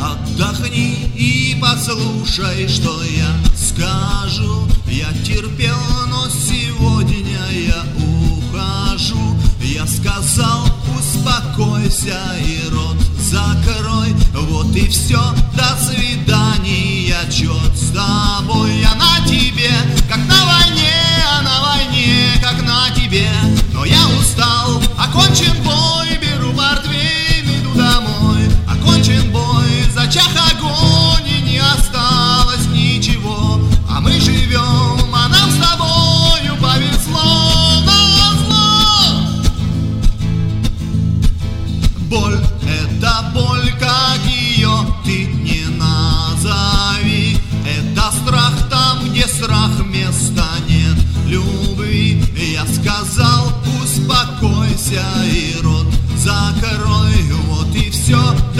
Отдохни и послушай, что я скажу. Я терпел, но сегодня я ухожу. Я сказал, успокойся и рот закрой. Вот и все, до свидания, чёрт с тобой. Я на тебе, как на войне, а на войне, как на тебе. Но я устал, окончен бой, беру портвейн, иду домой. Окончен бой, зачах огонь, и не осталось ничего. А мы живем, а нам с тобою повезло, назло. Боль — это боль, как ее ты не назови. Это страх там, где страх, места нет любви. Я сказал, успокойся и рот закрой. Вот и все.